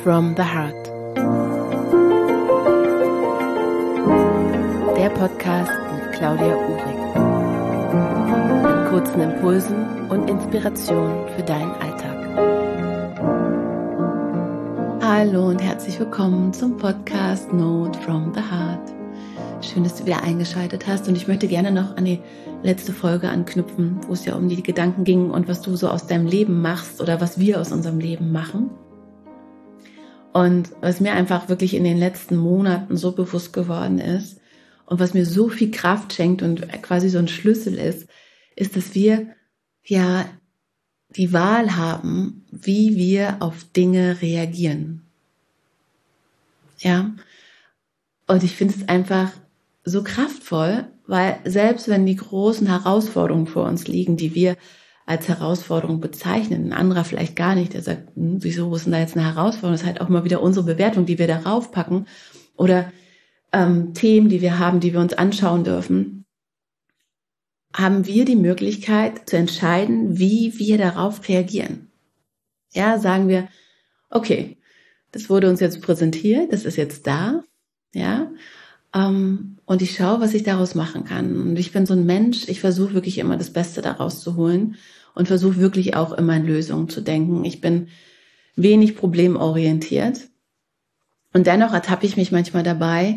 from the Heart. Der Podcast mit Claudia Uhrig. Mit kurzen Impulsen und Inspirationen für deinen Alltag. Hallo und herzlich willkommen zum Podcast Note from the Heart. Schön, dass du wieder eingeschaltet hast und ich möchte gerne noch an die letzte Folge anknüpfen, wo es ja um die Gedanken ging und was du so aus deinem Leben machst oder was wir aus unserem Leben machen. Und was mir einfach wirklich in den letzten Monaten so bewusst geworden ist und was mir so viel Kraft schenkt und quasi so ein Schlüssel ist, dass wir ja die Wahl haben, wie wir auf Dinge reagieren. Ja, und ich finde es einfach so kraftvoll, weil selbst wenn die großen Herausforderungen vor uns liegen, die wir als Herausforderung bezeichnen, ein anderer vielleicht gar nicht, der sagt, wieso, wo ist denn da jetzt eine Herausforderung? Das ist halt auch mal wieder unsere Bewertung, die wir darauf packen oder Themen, die wir haben, die wir uns anschauen dürfen, haben wir die Möglichkeit zu entscheiden, wie wir darauf reagieren. Ja, sagen wir, okay, das wurde uns jetzt präsentiert, das ist jetzt da, ja, und ich schaue, was ich daraus machen kann. Und ich bin so ein Mensch, ich versuche wirklich immer das Beste daraus zu holen und versuche wirklich auch immer in Lösungen zu denken. Ich bin wenig problemorientiert und dennoch ertappe ich mich manchmal dabei,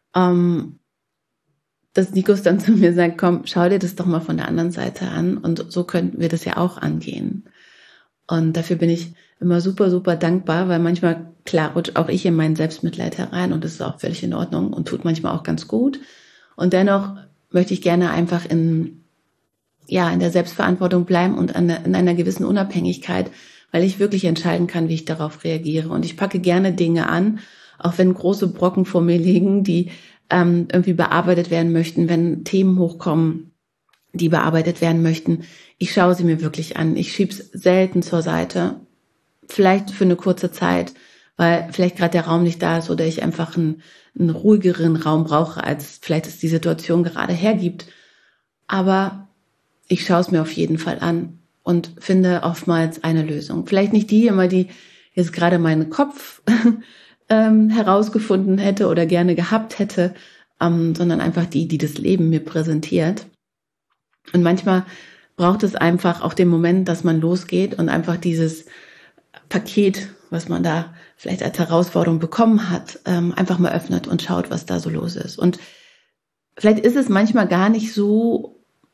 dass Nikos dann zu mir sagt, komm, schau dir das doch mal von der anderen Seite an und so könnten wir das ja auch angehen. Und dafür bin ich immer super, super dankbar, weil manchmal, klar, rutscht auch ich in meinen Selbstmitleid herein und das ist auch völlig in Ordnung und tut manchmal auch ganz gut. Und dennoch möchte ich gerne einfach in der Selbstverantwortung bleiben und in einer gewissen Unabhängigkeit, weil ich wirklich entscheiden kann, wie ich darauf reagiere. Und ich packe gerne Dinge an, auch wenn große Brocken vor mir liegen, die irgendwie bearbeitet werden möchten, wenn Themen hochkommen, die bearbeitet werden möchten. Ich schaue sie mir wirklich an. Ich schiebe es selten zur Seite. Vielleicht für eine kurze Zeit, weil vielleicht gerade der Raum nicht da ist oder ich einfach einen ruhigeren Raum brauche, als vielleicht es die Situation gerade hergibt. Aber ich schaue es mir auf jeden Fall an und finde oftmals eine Lösung. Vielleicht nicht die immer, die jetzt gerade meinen Kopf herausgefunden hätte oder gerne gehabt hätte, sondern einfach die das Leben mir präsentiert. Und manchmal braucht es einfach auch den Moment, dass man losgeht und einfach dieses Paket, was man da vielleicht als Herausforderung bekommen hat, einfach mal öffnet und schaut, was da so los ist. Und vielleicht ist es manchmal gar nicht so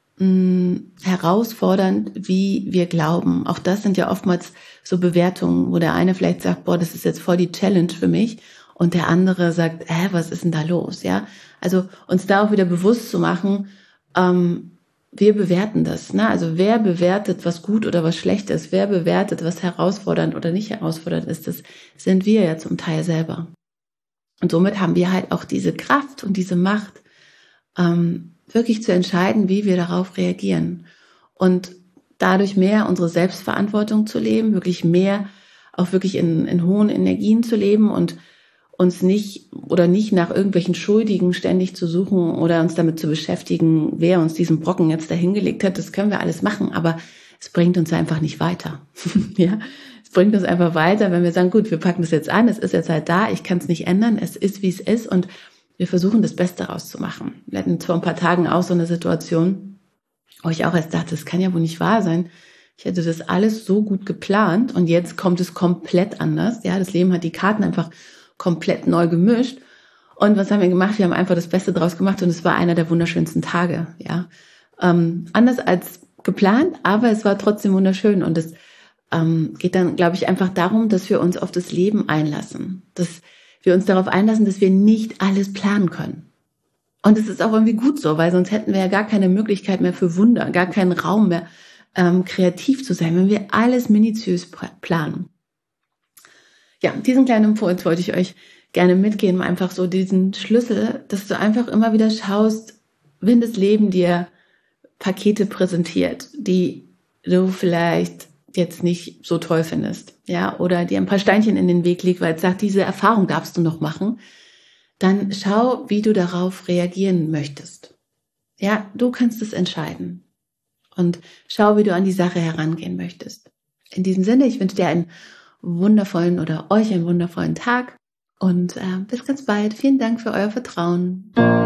herausfordernd, wie wir glauben. Auch das sind ja oftmals so Bewertungen, wo der eine vielleicht sagt, boah, das ist jetzt voll die Challenge für mich und der andere sagt, was ist denn da los? Ja, also uns da auch wieder bewusst zu machen, wir bewerten das, ne? Also wer bewertet, was gut oder was schlecht ist? Wer bewertet, was herausfordernd oder nicht herausfordernd ist? Das sind wir ja zum Teil selber. Und somit haben wir halt auch diese Kraft und diese Macht, wirklich zu entscheiden, wie wir darauf reagieren. Und dadurch mehr unsere Selbstverantwortung zu leben, wirklich mehr auch wirklich in hohen Energien zu leben und uns nicht nach irgendwelchen Schuldigen ständig zu suchen oder uns damit zu beschäftigen, wer uns diesen Brocken jetzt dahingelegt hat. Das können wir alles machen, aber es bringt uns einfach nicht weiter. Ja, es bringt uns einfach weiter, wenn wir sagen, gut, wir packen das jetzt an, es ist jetzt halt da, ich kann es nicht ändern, es ist, wie es ist und wir versuchen, das Beste rauszumachen. Wir hatten vor ein paar Tagen auch so eine Situation, wo ich auch erst dachte, das kann ja wohl nicht wahr sein. Ich hätte das alles so gut geplant und jetzt kommt es komplett anders. Ja, das Leben hat die Karten einfach komplett neu gemischt. Und was haben wir gemacht? Wir haben einfach das Beste draus gemacht und es war einer der wunderschönsten Tage. Ja, anders als geplant, aber es war trotzdem wunderschön. Und es geht dann, glaube ich, einfach darum, dass wir uns auf das Leben einlassen. Dass wir uns darauf einlassen, dass wir nicht alles planen können. Und es ist auch irgendwie gut so, weil sonst hätten wir ja gar keine Möglichkeit mehr für Wunder, gar keinen Raum mehr, kreativ zu sein, wenn wir alles minutiös planen. Ja, diesen kleinen Impuls wollte ich euch gerne mitgeben, einfach so diesen Schlüssel, dass du einfach immer wieder schaust, wenn das Leben dir Pakete präsentiert, die du vielleicht jetzt nicht so toll findest, ja, oder dir ein paar Steinchen in den Weg legt, weil es sagt, diese Erfahrung darfst du noch machen, dann schau, wie du darauf reagieren möchtest. Ja, du kannst es entscheiden. Und schau, wie du an die Sache herangehen möchtest. In diesem Sinne, ich wünsche dir einen wundervollen oder euch einen wundervollen Tag und bis ganz bald. Vielen Dank für euer Vertrauen.